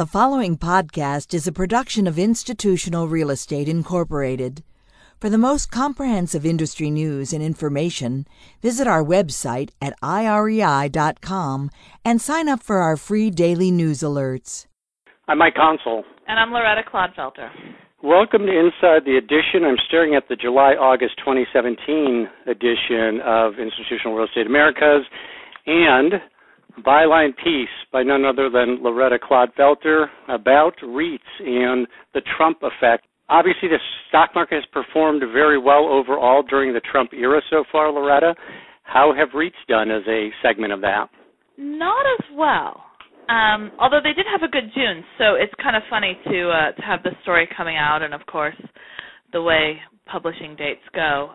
The following podcast is a production of Institutional Real Estate Incorporated. For the most comprehensive industry news and information, visit our website at irei.com and sign up for our free daily news alerts. I'm Mike Consul. And I'm Loretta Clodfelter. Welcome to Inside the Edition. I'm staring at the July-August 2017 edition of Institutional Real Estate Americas and byline piece by none other than Loretta Clodfelter about REITs and the Trump effect. Obviously, the stock market has performed very well overall during the Trump era so far, Loretta. How have REITs done as a segment of that? Not as well. Although they did have a good June, so it's kind of funny to have this story coming out, and of course, the way publishing dates go,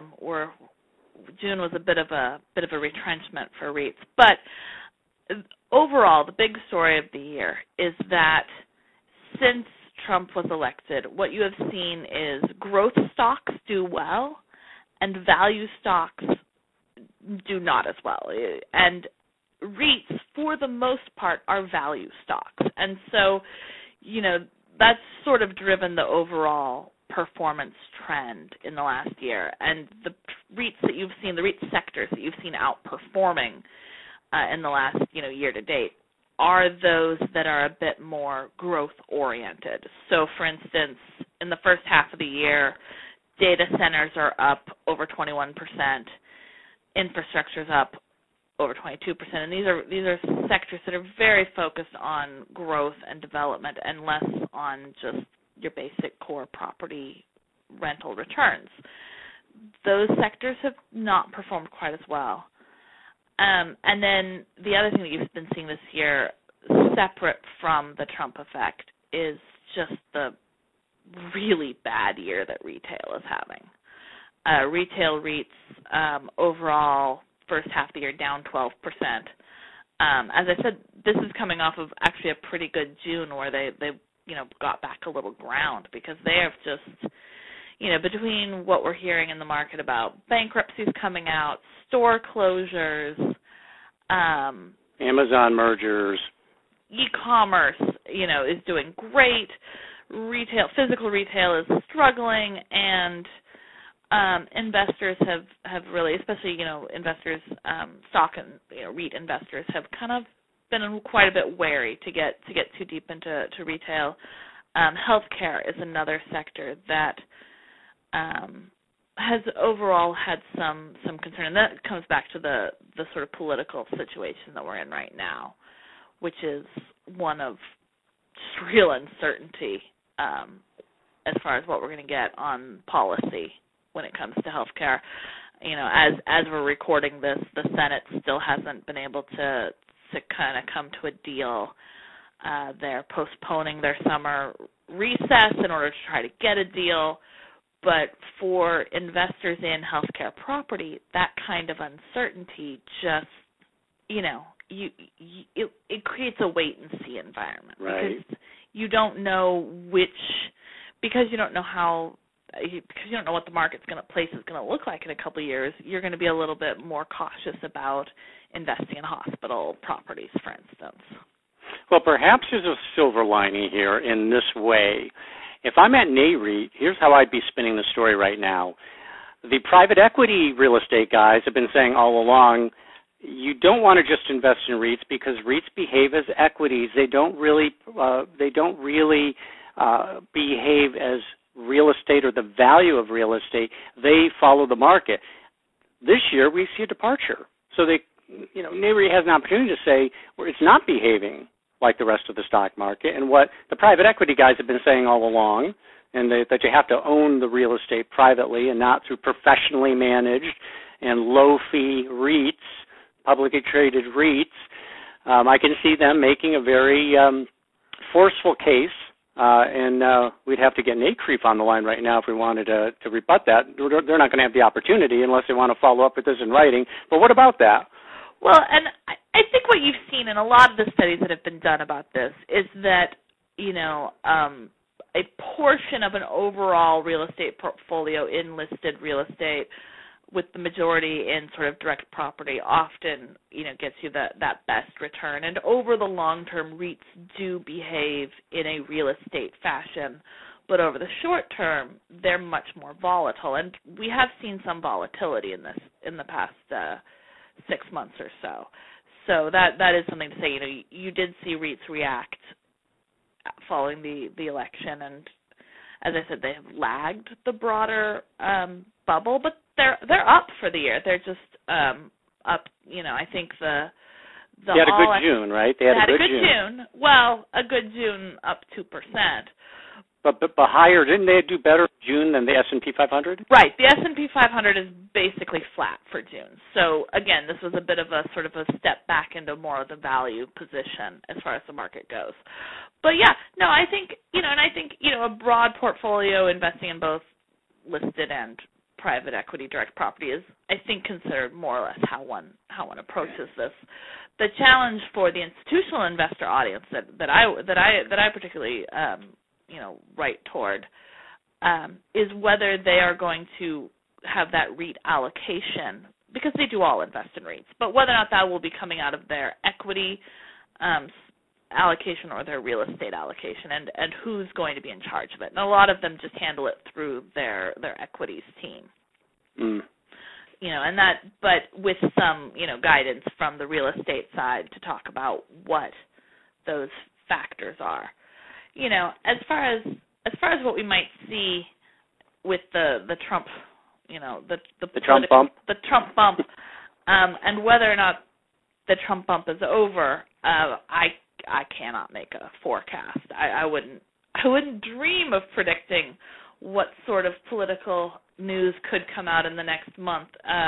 June was a bit of a retrenchment for REITs. But overall, the big story of the year is that since Trump was elected, what you have seen is growth stocks do well, and value stocks do not as well, and REITs, for the most part, are value stocks. And so, that's sort of driven the overall performance trend in the last year. And the REITs that you've seen, the REIT sectors that you've seen outperforming in the last, year to date, are those that are a bit more growth-oriented. So, for instance, in the first half of the year, data centers are up over 21%, infrastructure's up over 22%, and these are sectors that are very focused on growth and development and less on just your basic core property rental returns. Those sectors have not performed quite as well. And then the other thing that you've been seeing this year, separate from the Trump effect, is just the really bad year that retail is having. Retail REITs overall, first half of the year down 12%. As I said, this is coming off of actually a pretty good June where they got back a little ground, because they have just, between what we're hearing in the market about bankruptcies coming out, store closures, Amazon mergers, e-commerce, is doing great. Physical retail is struggling, and investors have really, especially, investors, stock and REIT investors have kind of been quite a bit wary to get too deep into retail. Healthcare is another sector that has overall had some concern, and that comes back to the sort of political situation that we're in right now, which is one of just real uncertainty as far as what we're going to get on policy when it comes to healthcare. As we're recording this, the Senate still hasn't been able to kind of come to a deal. They're postponing their summer recess in order to try to get a deal. But for investors in healthcare property, that kind of uncertainty just, it creates a wait-and-see environment. Right. Because you don't know because you don't know what the place is going to look like in a couple of years, you're going to be a little bit more cautious about investing in hospital properties, for instance. Well, perhaps there's a silver lining here in this way. If I'm at NAREIT, here's how I'd be spinning the story right now. The private equity real estate guys have been saying all along, you don't want to just invest in REITs because REITs behave as equities. They don't really behave as real estate or the value of real estate. They follow the market. This year we see a departure. So NAREIT has an opportunity to say, well, it's not behaving like the rest of the stock market, and what the private equity guys have been saying all along, and that you have to own the real estate privately and not through professionally managed and low-fee REITs, publicly traded REITs. I can see them making a very forceful case, and we'd have to get NACREIF on the line right now if we wanted to rebut that. They're not going to have the opportunity unless they want to follow up with this in writing. But what about that? Well, and I think what you've seen in a lot of the studies that have been done about this is that, a portion of an overall real estate portfolio in listed real estate with the majority in sort of direct property often, gets you that best return. And over the long term, REITs do behave in a real estate fashion, but over the short term, they're much more volatile. And we have seen some volatility in the past 6 months or so. So that is something to say. You did see REITs react following the election, and as I said, they have lagged the broader bubble, but they're up for the year. They're just up. I think the they had a good June, right? They had a good June. Well, a good June, up 2%. But higher, didn't they do better in June than the S&P 500? Right. The S&P 500 is basically flat for June. So again, this was a bit of a sort of a step back into more of the value position as far as the market goes. But yeah, no, I think a broad portfolio investing in both listed and private equity direct property is, I think, considered more or less how one approaches this. The challenge for the institutional investor audience that I particularly right toward is whether they are going to have that REIT allocation, because they do all invest in REITs, but whether or not that will be coming out of their equity allocation or their real estate allocation, and who's going to be in charge of it. And a lot of them just handle it through their equities team. But with some guidance from the real estate side to talk about what those factors are. As far as what we might see with the Trump, the Trump bump, and whether or not the Trump bump is over, I cannot make a forecast. I wouldn't dream of predicting what sort of political news could come out in the next month.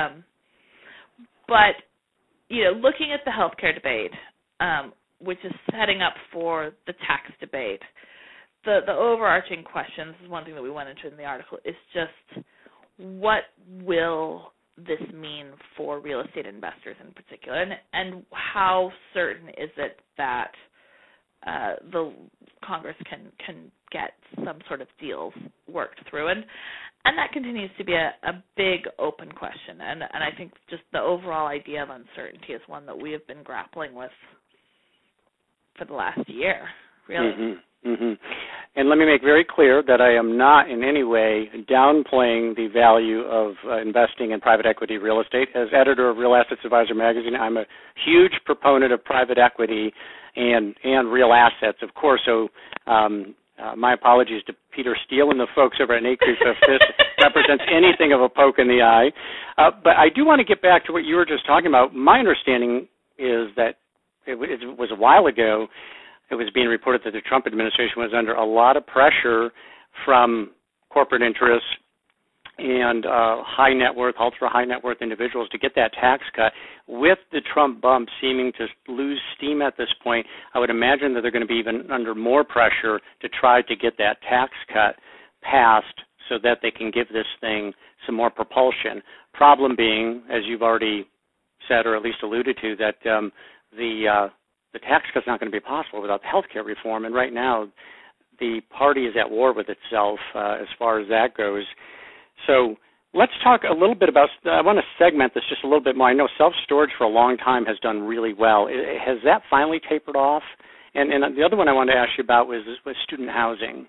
But looking at the healthcare debate, which is setting up for the tax debate, the overarching question, this is one thing that we went into in the article, is just what will this mean for real estate investors in particular, and how certain is it that the Congress can get some sort of deals worked through, and that continues to be a big open question, and I think just the overall idea of uncertainty is one that we have been grappling with for the last year, really. Mm-hmm. Mm-hmm. And let me make very clear that I am not in any way downplaying the value of investing in private equity real estate. As editor of Real Assets Advisor magazine, I'm a huge proponent of private equity and real assets, of course. So my apologies to Peter Steele and the folks over at Acres if this represents anything of a poke in the eye. But I do want to get back to what you were just talking about. My understanding is that it was a while ago, it was being reported that the Trump administration was under a lot of pressure from corporate interests and high net worth, ultra high net worth individuals to get that tax cut. With the Trump bump seeming to lose steam at this point, I would imagine that they're going to be even under more pressure to try to get that tax cut passed so that they can give this thing some more propulsion. Problem being, as you've already said or at least alluded to, that the tax cut's not going to be possible without the health care reform, and right now the party is at war with itself as far as that goes. So let's talk a little bit about, I want to segment this just a little bit more. I know self-storage for a long time has done really well. Has that finally tapered off? And the other one I wanted to ask you about was student housing.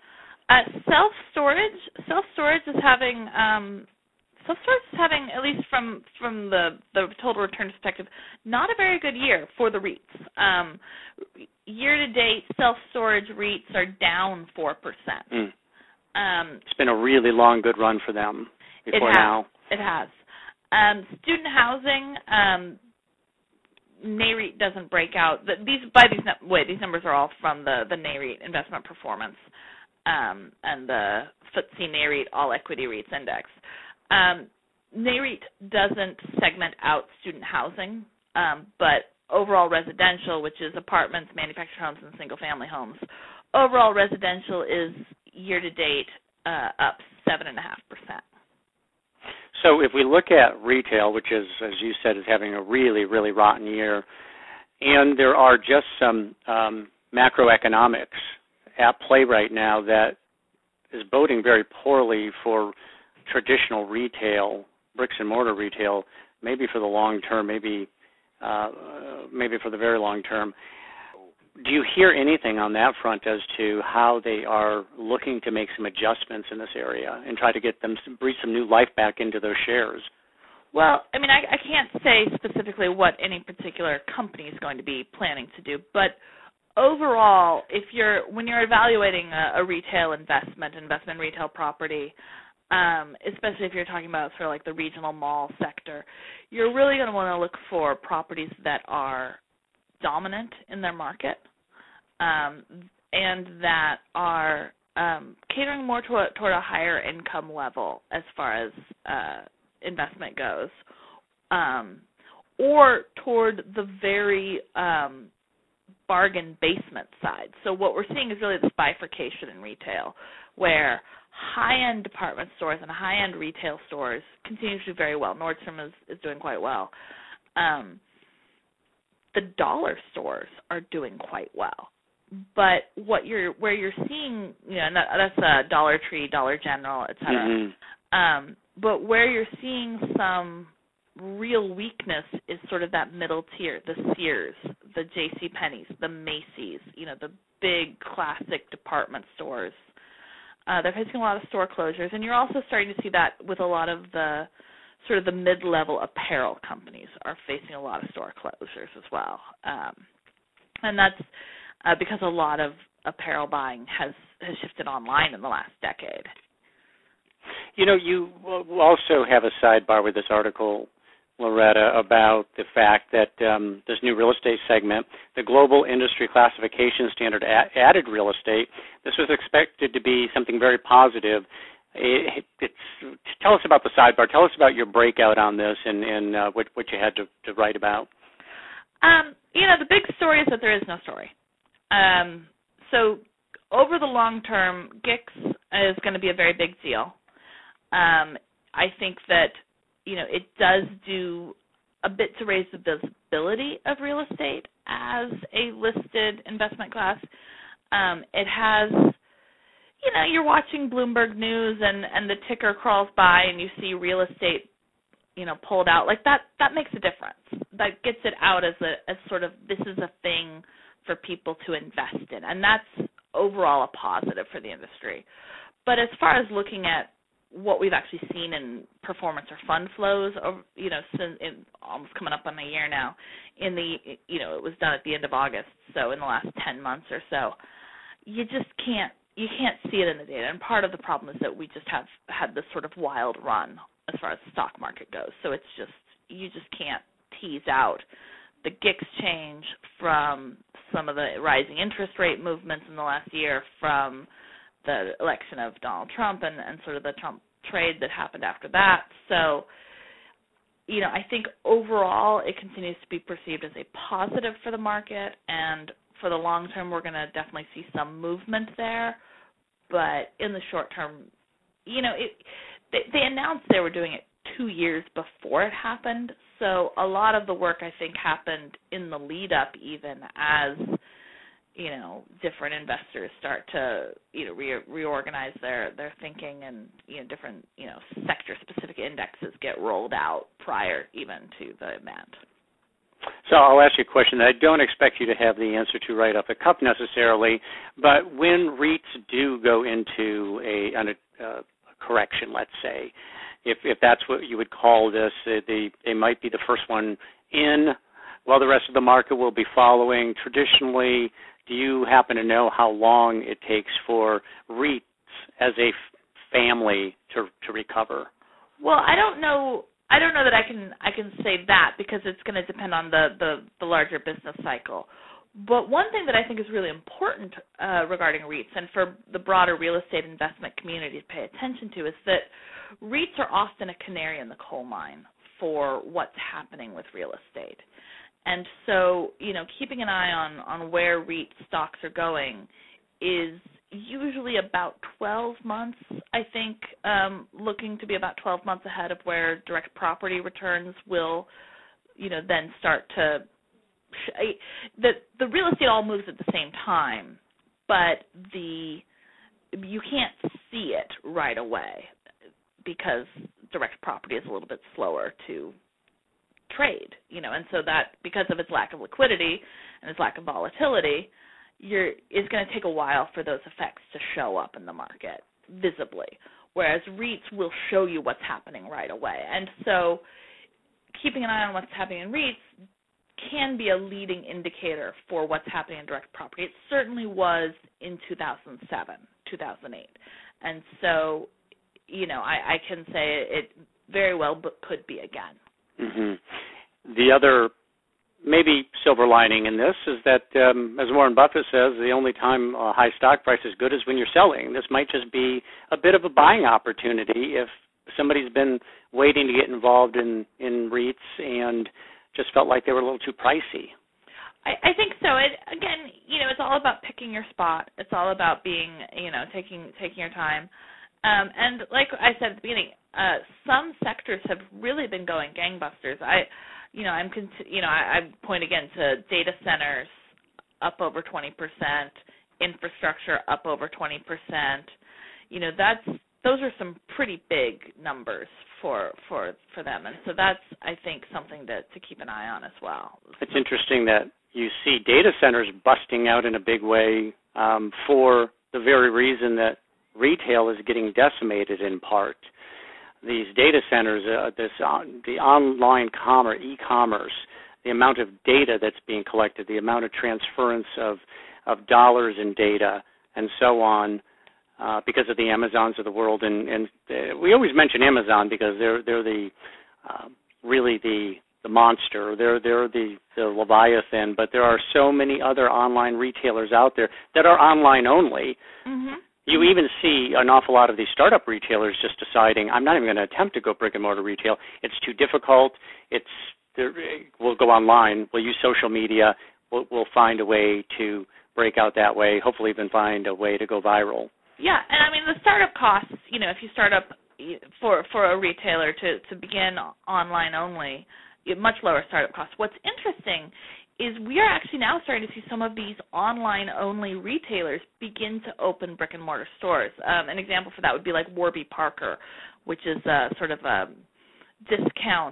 Self-storage is having, at least from the total return perspective, not a very good year for the REITs. Year-to-date, self-storage REITs are down 4%. It's been a really long, good run for them before now. It has. Student housing, NAREIT doesn't break out. These numbers are all from the NAREIT investment performance and the FTSE NAREIT All Equity REITs Index. NAREIT doesn't segment out student housing, but overall residential, which is apartments, manufactured homes, and single-family homes, overall residential is year-to-date up 7.5%. So if we look at retail, which is, as you said, is having a really, really rotten year, and there are just some macroeconomics at play right now that is boding very poorly for traditional retail bricks and mortar retail, maybe for the long term, maybe for the very long term. Do you hear anything on that front as to how they are looking to make some adjustments in this area and try to get them breathe some new life back into those shares? Well, I mean, I can't say specifically what any particular company is going to be planning to do, but overall, when you're evaluating a retail investment retail property, especially if you're talking about sort of like the regional mall sector, you're really going to want to look for properties that are dominant in their market, and that are catering more toward a higher income level as far as investment goes, or toward the very bargain basement side. So what we're seeing is really this bifurcation in retail, where high-end department stores and high-end retail stores continue to do very well. Nordstrom is doing quite well. The dollar stores are doing quite well. But where you're seeing, and that's Dollar Tree, Dollar General, et cetera. Mm-hmm. But where you're seeing some real weakness is sort of that middle tier, the Sears, the JCPenney's, the Macy's, the big classic department stores. They're facing a lot of store closures, and you're also starting to see that with a lot of the sort of the mid-level apparel companies are facing a lot of store closures as well. And that's because a lot of apparel buying has shifted online in the last decade. You also have a sidebar with this article, Loretta, about the fact that this new real estate segment, the Global Industry Classification Standard, added real estate. This was expected to be something very positive. Tell us about the sidebar. Tell us about your breakout on this and what you had to write about. The big story is that there is no story. So over the long term, GICS is going to be a very big deal. I think that it does do a bit to raise the visibility of real estate as a listed investment class. It has, you're watching Bloomberg News and the ticker crawls by and you see real estate, pulled out. Like that makes a difference. That gets it out as sort of, this is a thing for people to invest in. And that's overall a positive for the industry. But as far as looking at what we've actually seen in performance or fund flows, since almost coming up on a year now, it was done at the end of August, so in the last 10 months or so, you can't see it in the data. And part of the problem is that we just have had this sort of wild run as far as the stock market goes. So you just can't tease out the GICS change from some of the rising interest rate movements in the last year, from the election of Donald Trump and sort of the Trump trade that happened after that. So, I think overall it continues to be perceived as a positive for the market, and for the long term we're going to definitely see some movement there. But in the short term, they announced they were doing it 2 years before it happened, so a lot of the work I think happened in the lead up, even as different investors start to, reorganize their thinking, and, different, sector-specific indexes get rolled out prior even to the event. So I'll ask you a question that I don't expect you to have the answer to right off the cuff necessarily, but when REITs do go into a correction, let's say, if that's what you would call this, they might be the first one in while the rest of the market will be following. Traditionally, do you happen to know how long it takes for REITs as a family to recover? Well, I don't know that I can say that, because it's going to depend on the larger business cycle. But one thing that I think is really important regarding REITs, and for the broader real estate investment community to pay attention to, is that REITs are often a canary in the coal mine for what's happening with real estate. And so, keeping an eye on where REIT stocks are going is usually about 12 months, I think, looking to be about 12 months ahead of where direct property returns will, then start to the real estate all moves at the same time, but you can't see it right away, because direct property is a little bit slower to trade, and so that because of its lack of liquidity and its lack of volatility, it's going to take a while for those effects to show up in the market visibly, whereas REITs will show you what's happening right away. And so keeping an eye on what's happening in REITs can be a leading indicator for what's happening in direct property. It certainly was in 2007, 2008. And so, I can say it very well could be again. Mm-hmm. The other maybe silver lining in this is that, as Warren Buffett says, the only time a high stock price is good is when you're selling. This might just be a bit of a buying opportunity if somebody's been waiting to get involved in REITs and just felt like they were a little too pricey. I think so. Again, it's all about picking your spot. It's all about being, taking your time. And like I said at the beginning, some sectors have really been going gangbusters. I point again to data centers up over 20%, infrastructure up over 20%. Those are some pretty big numbers for them, and so that's, I think, something to keep an eye on as well. It's interesting that you see data centers busting out in a big way for the very reason that retail is getting decimated in part. These data centers, the online e-commerce, the amount of data that's being collected, the amount of transference of dollars in data, and so on, because of the Amazons of the world, and we always mention Amazon because they're the really the monster. They're the Leviathan, but there are so many other online retailers out there that are online only. Mm-hmm. You even see an awful lot of these startup retailers just deciding, I'm not even going to attempt to go brick and mortar retail. It's too difficult. We'll go online. We'll use social media. We'll find a way to break out that way. Hopefully, even find a way to go viral. Yeah, and I mean the startup costs. If you start up for a retailer to begin online only, much lower startup costs. What's interesting is we are actually now starting to see some of these online-only retailers begin to open brick-and-mortar stores. An example for that would be like Warby Parker, which is a sort of a discount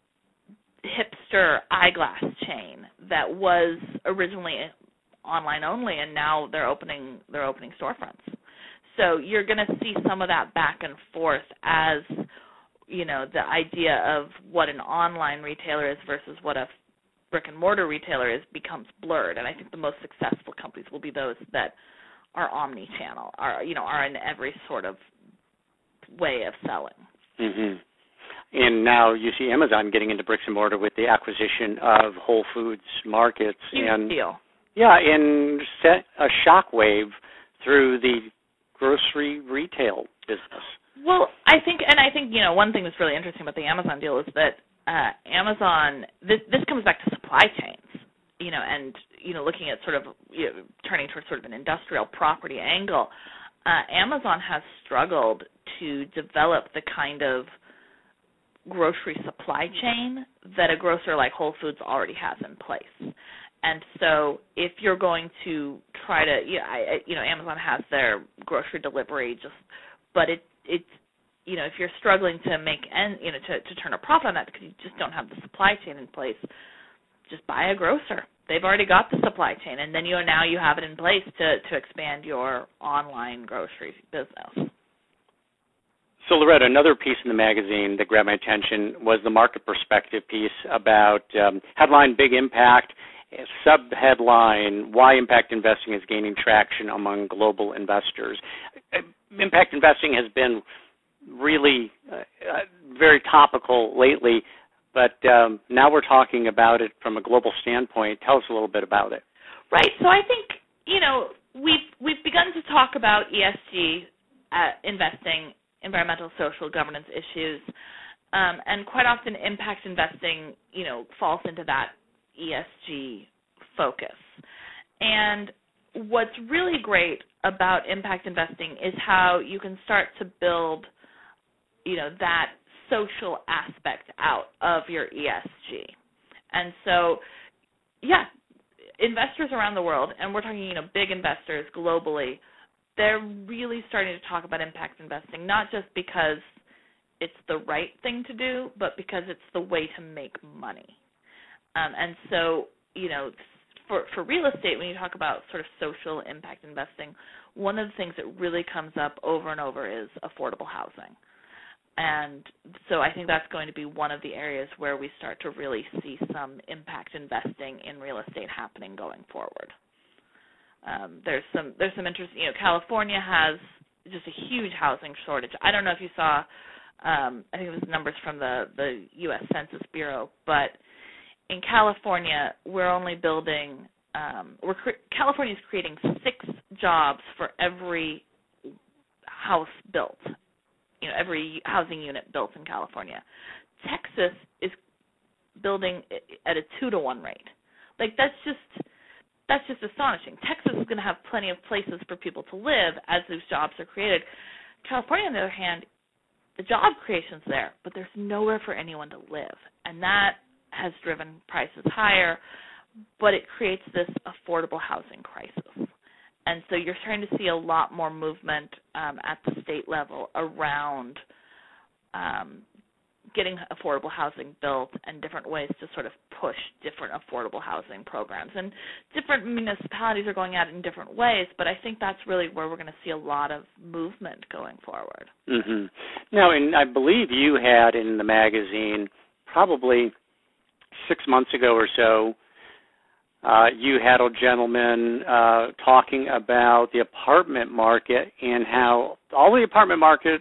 hipster eyeglass chain that was originally online-only, and now they're opening storefronts. So you're going to see some of that back and forth as, the idea of what an online retailer is versus what a brick-and-mortar retailer is becomes blurred, and I think the most successful companies will be those that are omni-channel, are in every sort of way of selling. Mm-hmm. And now you see Amazon getting into bricks and mortar with the acquisition of Whole Foods Markets. Huge deal. Yeah, and set a shockwave through the grocery retail business. Well, I think one thing that's really interesting about the Amazon deal is that Amazon, this comes back to supply chains, and looking at sort of turning towards sort of an industrial property angle. Amazon has struggled to develop the kind of grocery supply chain that a grocer like Whole Foods already has in place. And so if you're going to try to, Amazon has their grocery delivery, but it's if you're struggling to make to turn a profit on that because you just don't have the supply chain in place, just buy a grocer. They've already got the supply chain, and then you have it in place to expand your online grocery business. So, Loretta, another piece in the magazine that grabbed my attention was the market perspective piece about headline Big Impact, sub-headline Why Impact Investing is Gaining Traction Among Global Investors. Impact investing has been really very topical lately, but now we're talking about it from a global standpoint. Tell us a little bit about it. Right. So I think, we've begun to talk about ESG investing, environmental, social, governance issues, and quite often impact investing, falls into that ESG focus. And what's really great about impact investing is how you can start to build, that social aspect out of your ESG. And so, investors around the world, and we're talking, big investors globally, they're really starting to talk about impact investing, not just because it's the right thing to do, but because it's the way to make money. And so, for real estate, when you talk about sort of social impact investing, one of the things that really comes up over and over is affordable housing. And so I think that's going to be one of the areas where we start to really see some impact investing in real estate happening going forward. There's some interest. California has just a huge housing shortage. I don't know if you saw. I think it was numbers from the U.S. Census Bureau, but in California, we're only building. California is creating 6 jobs for every house built. Every housing unit built in California. Texas is building at a 2-to-1 rate. Like that's just astonishing. Texas is going to have plenty of places for people to live as those jobs are created. California, on the other hand, the job creation's there, but there's nowhere for anyone to live, and that has driven prices higher. But it creates this affordable housing crisis. And so you're starting to see a lot more movement at the state level around getting affordable housing built and different ways to sort of push different affordable housing programs. And different municipalities are going at it in different ways, but I think that's really where we're going to see a lot of movement going forward. Mm-hmm. Now, and I believe you had in the magazine probably 6 months ago or so, you had a gentleman talking about the apartment market and how all the apartment market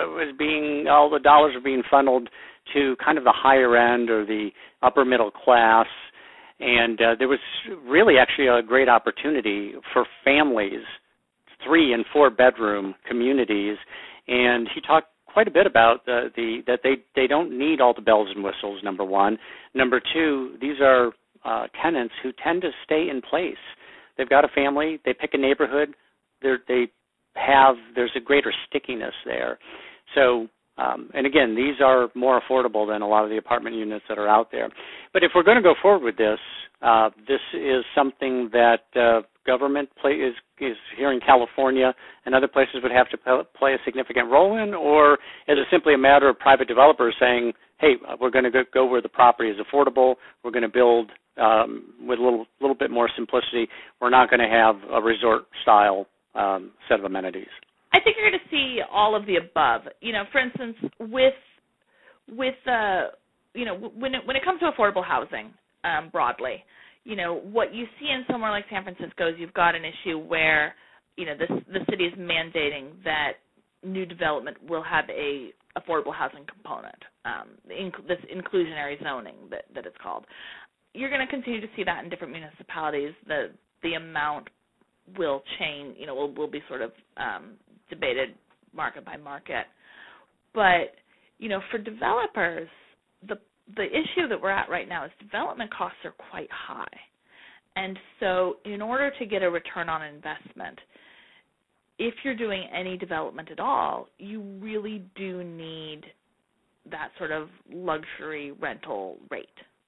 all the dollars are being funneled to kind of the higher end or the upper middle class. And there was really actually a great opportunity for families, 3- and 4-bedroom communities. And he talked quite a bit about that they don't need all the bells and whistles, number one. Number two, these are tenants who tend to stay in place. They've got a family. They pick a neighborhood. There's a greater stickiness there. So, and again, these are more affordable than a lot of the apartment units that are out there. But if we're going to go forward with this, this is something that government is here in California and other places would have to play a significant role in, or is it simply a matter of private developers saying, hey, we're going to go where the property is affordable, we're going to build with a little bit more simplicity, we're not going to have a resort-style set of amenities? I think you're going to see all of the above. For instance, with when it comes to affordable housing broadly, what you see in somewhere like San Francisco is you've got an issue where, the city is mandating that new development will have a affordable housing component, this inclusionary zoning that it's called. You're going to continue to see that in different municipalities. The amount will change, will be sort of debated market by market. But, for developers, the issue that we're at right now is development costs are quite high. And so in order to get a return on investment, if you're doing any development at all, you really do need that sort of luxury rental rate.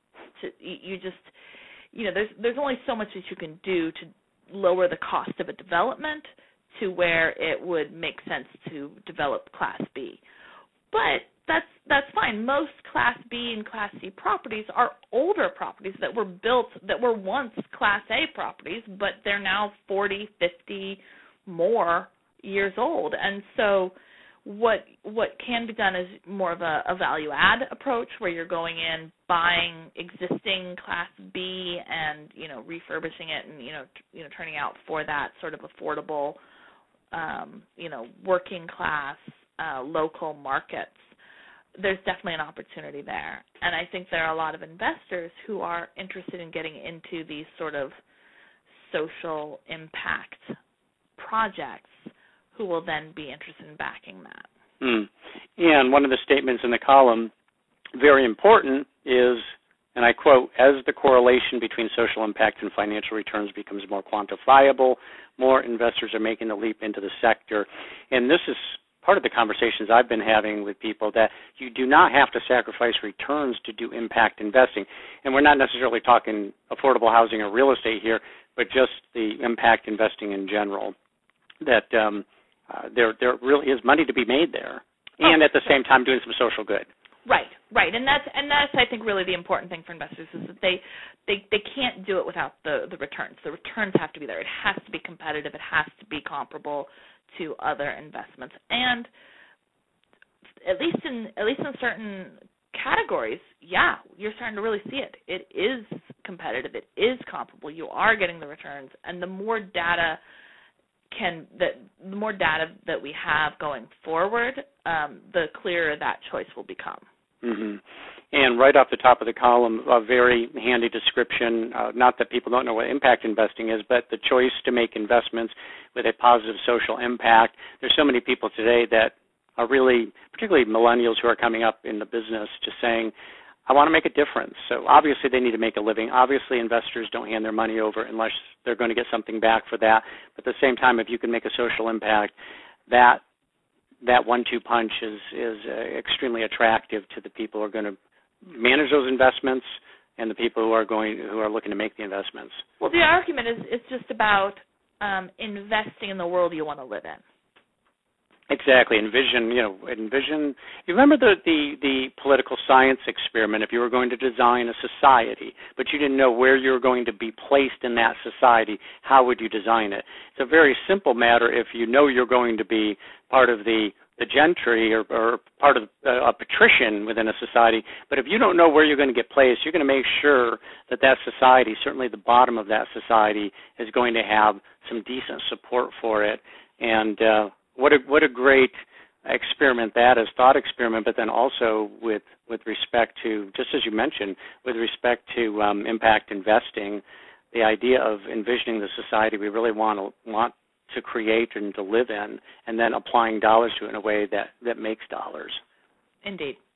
There's only so much that you can do to lower the cost of a development to where it would make sense to develop Class B. But that's fine. Most Class B and Class C properties are older properties that were built that were once Class A properties, but they're now 40, 50 more years old. And so what can be done is more of a value-add approach where you're going in, buying existing Class B and, refurbishing it and, turning out for that sort of affordable, working class, local markets. There's definitely an opportunity there. And I think there are a lot of investors who are interested in getting into these sort of social impact projects who will then be interested in backing that. And one of the statements in the column, very important, is, and I quote, as the correlation between social impact and financial returns becomes more quantifiable, more investors are making the leap into the sector. And this is part of the conversations I've been having with people, that you do not have to sacrifice returns to do impact investing. And we're not necessarily talking affordable housing or real estate here, but just the impact investing in general, that there really is money to be made there. and at the same time doing some social good. Right, and that's I think really the important thing for investors is that they can't do it without the returns. The returns have to be there. It has to be competitive. It has to be comparable to other investments, and at least in certain categories, yeah, you're starting to really see it. It is competitive. It is comparable. You are getting the returns, and the more data that we have going forward, the clearer that choice will become. Mm-hmm. And right off the top of the column, a very handy description, not that people don't know what impact investing is, but the choice to make investments with a positive social impact. There's so many people today that are really, particularly millennials who are coming up in the business, just saying, I want to make a difference. So obviously they need to make a living. Obviously investors don't hand their money over unless they're going to get something back for that. But at the same time, if you can make a social impact, that 1-2 punch is extremely attractive to the people who are going to manage those investments and the people who are looking to make the investments. Well, the argument is it's just about investing in the world you want to live in. Exactly. Envision. You remember the political science experiment? If you were going to design a society, but you didn't know where you were going to be placed in that society, how would you design it? It's a very simple matter if you know you're going to be part of the gentry or part of a patrician within a society. But if you don't know where you're going to get placed, you're going to make sure that society, certainly the bottom of that society, is going to have some decent support for it. And what a great experiment that is, thought experiment, but then also with respect to, just as you mentioned, with respect to impact investing, the idea of envisioning the society we really want to create and to live in, and then applying dollars to it in a way that makes dollars. Indeed.